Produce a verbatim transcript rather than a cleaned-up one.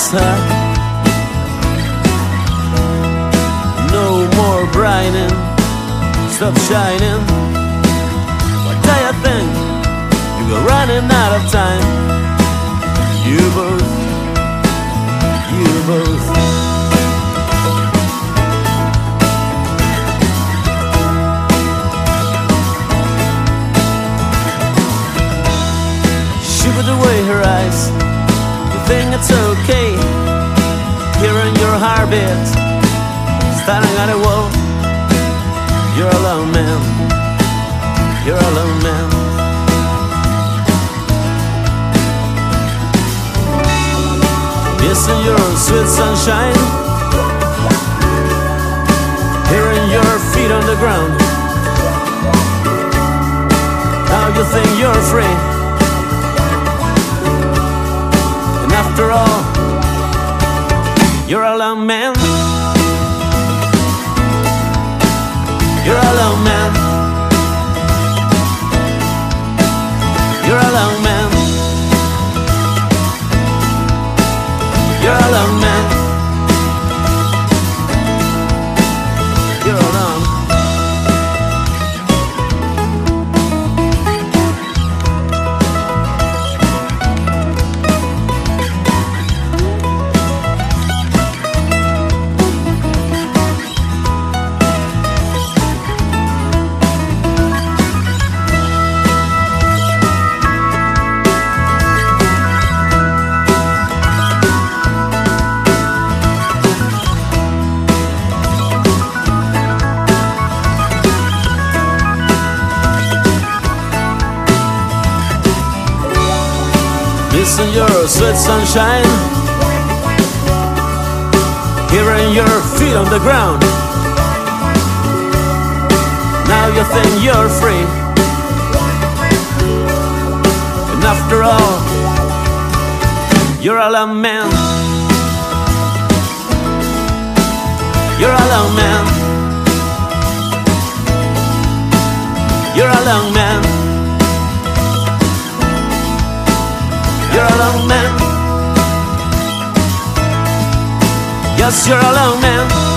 high. No more brighten, stop shining. What do you think? You're running out of time. You both, you both. She put away her eyes. You think it's okay, hearing your heartbeat, standing on a wall. You're alone, man. You're alone, man. Missing your sweet sunshine, hearing your feet on the ground. Now you think you're free, and after all, you're alone, man. You're alone, man. You're alone, man. You're alone, man. You're alone. Missing your sweet sunshine, hearing your feet on the ground. Now you think you're free, and after all, you're alone, man. You're alone, man. You're alone, man. You're alone, man. Yes, you're alone, man.